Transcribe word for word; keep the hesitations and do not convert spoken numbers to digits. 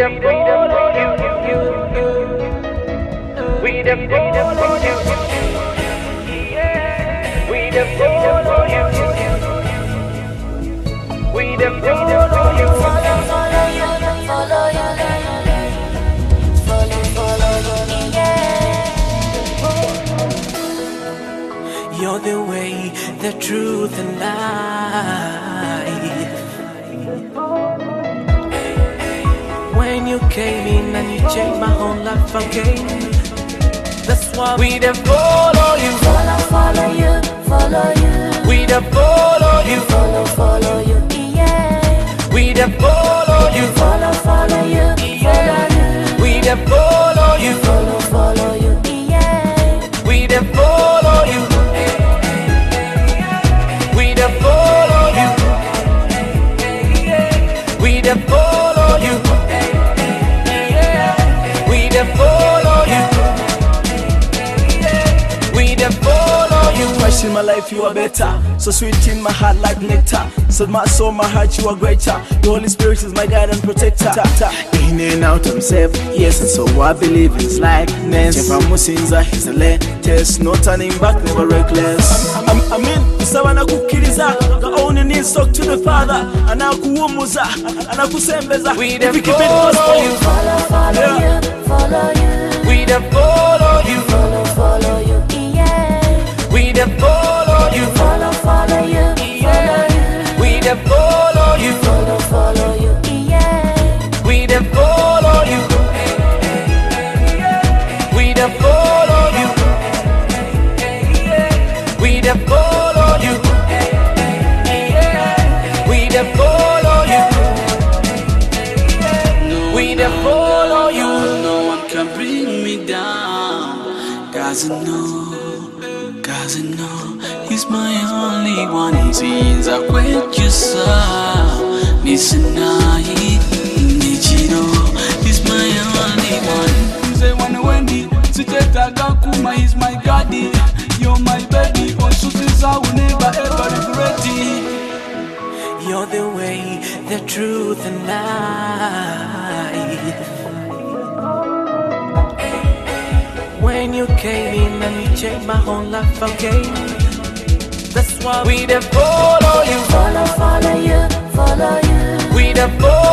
the follow you, you, you. We the follow you, yeah. We the follow you, we the follow you. Follow, follow you, follow you, follow, follow you, yeah. You're the way, the truth, and life. When you came in and you changed my whole life again. That's why we the follow you, follow, follow you, follow you. We the follow you, follow, follow you, yeah. We the follow you, follow, follow you, follow you. We the follow you, follow, follow you, yeah. We the follow you, we the follow you, we the follow you, we the follow you. Follow you. Christ in my life, you are better. So sweet in my heart like nectar. Said my soul, my heart, you are greater. The Holy Spirit is my guide and protector. In and out himself, yes, and so I believe in his likeness. Jeff Musinza, he's the latest. No turning back, never reckless. I'm, I mean, Savana kukiriza. The only needs talk to the Father. And I kuumuza, and I kusembeza. We the follow you, follow, follow yeah. you, follow you. We the follow you, follow, follow you. We the follow you, follow, follow you, follow you. We the follow you, follow, follow you, yeah. We the follow you, we the follow you, we the follow you, we the follow you, we the follow you. No one can bring me down, 'cause I know. Cause I know he's my only one. He's in the way you saw. Nisanai, Nichiro. He's my only one. Say one Wendy, Siteta Gakuma, he's my daddy. You're my baby. Oh, Susiza will never ever regret it. You're the way, the truth, and life. When you came in and you changed my whole life again. That's why we the follow you, follow, follow you, follow you. We the follow